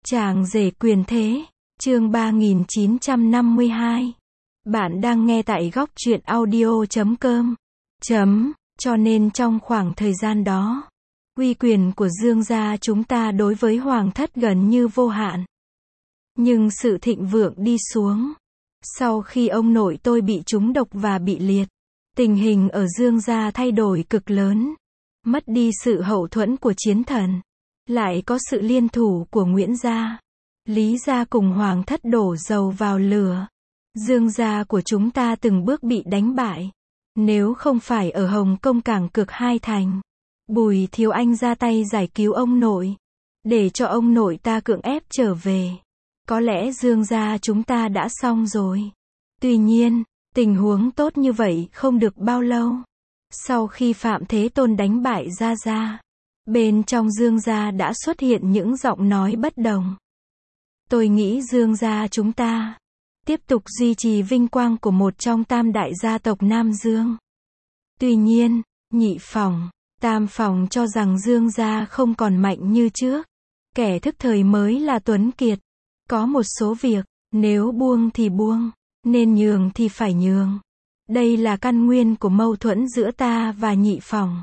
Chàng rể quyền thế, chương 3952. Bạn đang nghe tại góc truyện audio.com. Cho nên trong khoảng thời gian đó, uy quyền của Dương gia chúng ta đối với Hoàng thất gần như vô hạn. Nhưng sự thịnh vượng đi xuống. Sau khi ông nội tôi bị trúng độc và bị liệt, tình hình ở Dương gia thay đổi cực lớn. Mất đi sự hậu thuẫn của chiến thần. Lại có sự liên thủ của Nguyễn gia, Lý gia cùng Hoàng thất đổ dầu vào lửa. Dương gia của chúng ta từng bước bị đánh bại. Nếu không phải ở Hồng Kông cảng cực Hai Thành, Bùi Thiếu Anh ra tay giải cứu ông nội, để cho ông nội ta cưỡng ép trở về, có lẽ Dương gia chúng ta đã xong rồi. Tuy nhiên, tình huống tốt như vậy không được bao lâu. Sau khi Phạm Thế Tôn đánh bại Gia Gia, bên trong Dương gia đã xuất hiện những giọng nói bất đồng. Tôi nghĩ Dương gia chúng ta tiếp tục duy trì vinh quang của một trong tam đại gia tộc Nam Dương. Tuy nhiên, nhị phòng, tam phòng cho rằng Dương gia không còn mạnh như trước. Kẻ thức thời mới là Tuấn Kiệt. Có một số việc, nếu buông thì buông, nên nhường thì phải nhường. Đây là căn nguyên của mâu thuẫn giữa ta và nhị phòng.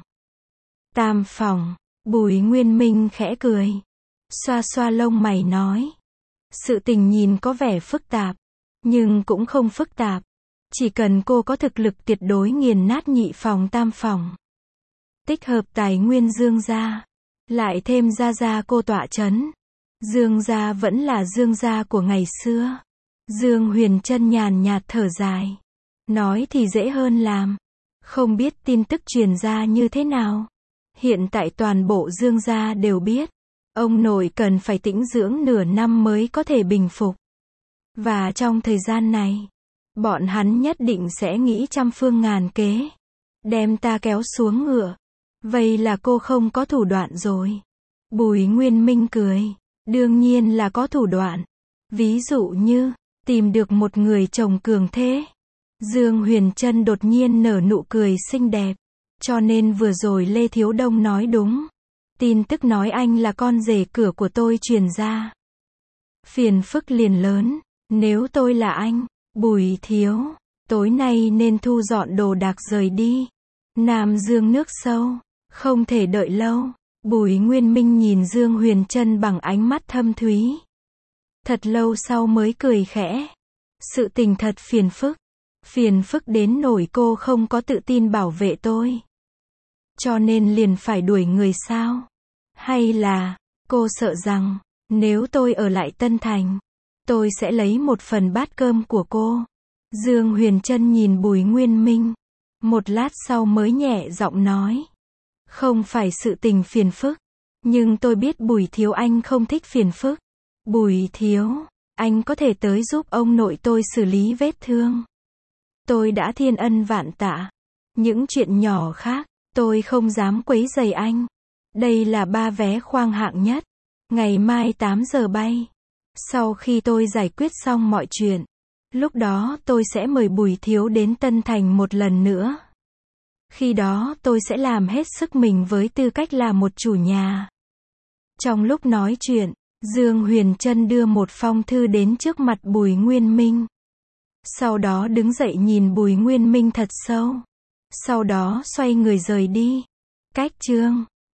Tam phòng, Bùi Nguyên Minh khẽ cười, xoa xoa lông mày nói. Sự tình nhìn có vẻ phức tạp, nhưng cũng không phức tạp. Chỉ cần cô có thực lực tuyệt đối nghiền nát nhị phòng tam phòng. Tích hợp tài nguyên Dương gia, lại thêm Gia Gia cô tọa chấn. Dương gia vẫn là Dương gia của ngày xưa. Dương Huyền Trân nhàn nhạt thở dài. Nói thì dễ hơn làm. Không biết tin tức truyền ra như thế nào. Hiện tại toàn bộ Dương gia đều biết. Ông nội cần phải tĩnh dưỡng nửa năm mới có thể bình phục. Và trong thời gian này, bọn hắn nhất định sẽ nghĩ trăm phương ngàn kế. Đem ta kéo xuống ngựa. Vậy là cô không có thủ đoạn rồi. Bùi Nguyên Minh cười. Đương nhiên là có thủ đoạn. Ví dụ như, tìm được một người chồng cường thế. Dương Huyền Trân đột nhiên nở nụ cười xinh đẹp. Cho nên vừa rồi Lê Thiếu Đông nói đúng. Tin tức nói anh là con rể cửa của tôi truyền ra. Phiền phức liền lớn. Nếu tôi là anh, Bùi Thiếu, tối nay nên thu dọn đồ đạc rời đi. Nam Dương nước sâu, không thể đợi lâu. Bùi Nguyên Minh nhìn Dương Huyền Trân bằng ánh mắt thâm thúy. Thật lâu sau mới cười khẽ. Sự tình thật phiền phức. Phiền phức đến nỗi cô không có tự tin bảo vệ tôi. Cho nên liền phải đuổi người sao? Hay là, cô sợ rằng, nếu tôi ở lại Tân Thành, tôi sẽ lấy một phần bát cơm của cô. Dương Huyền Trân nhìn Bùi Nguyên Minh. Một lát sau mới nhẹ giọng nói. Không phải sự tình phiền phức. Nhưng tôi biết Bùi Thiếu Anh không thích phiền phức. Bùi Thiếu, anh có thể tới giúp ông nội tôi xử lý vết thương. Tôi đã thiên ân vạn tạ. Những chuyện nhỏ khác, tôi không dám quấy rầy anh. Đây là 3 vé khoang hạng nhất. Ngày mai 8 giờ bay. Sau khi tôi giải quyết xong mọi chuyện, lúc đó tôi sẽ mời Bùi Thiếu đến Tân Thành một lần nữa. Khi đó tôi sẽ làm hết sức mình với tư cách là một chủ nhà. Trong lúc nói chuyện, Dương Huyền Trân đưa một phong thư đến trước mặt Bùi Nguyên Minh. Sau đó đứng dậy nhìn Bùi Nguyên Minh thật sâu. Sau đó xoay người rời đi. Cách chương